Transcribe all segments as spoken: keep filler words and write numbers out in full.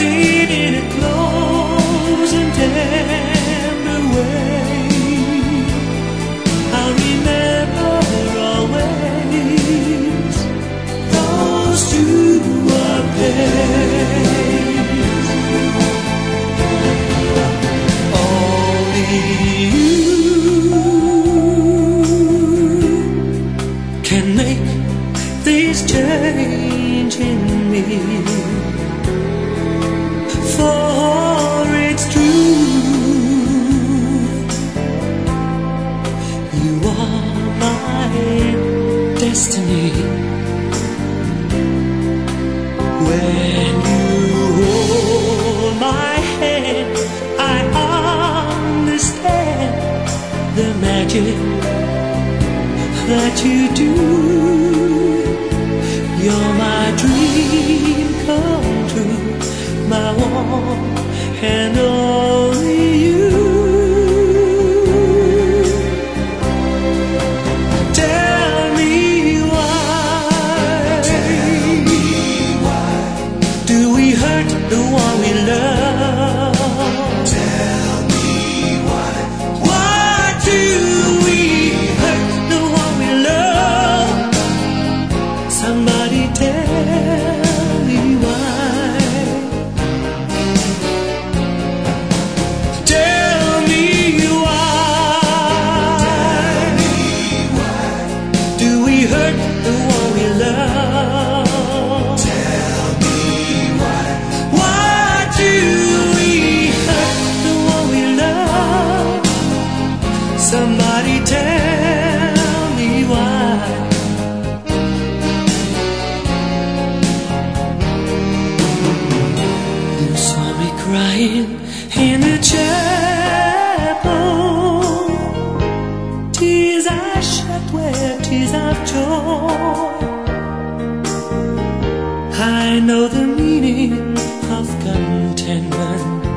dancing in a close and tender way. I'll remember always those two days. Only you can make this change in me, for it's true, you are my destiny. When you hold my hand, I understand the magic that you do. You're my dream come true, my one and only you. Tell me why, Tell me why do we hurt the one we love? Tell me why. Why do we hurt the one we love? Somebody tell me why. Tell me why. Tell me why do we hurt the one we love? Tell me why. Why do we hurt the one we love? Somebody tell me why. You saw me crying in the chapel, tears I shed were tears of joy. I know the meaning of contentment.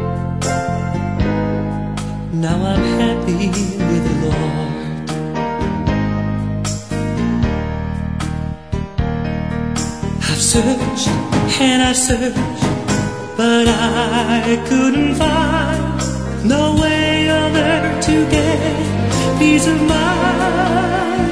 Now I'm happy with the Lord. I've searched and I've searched, but I couldn't find no way on earth to get peace of mind.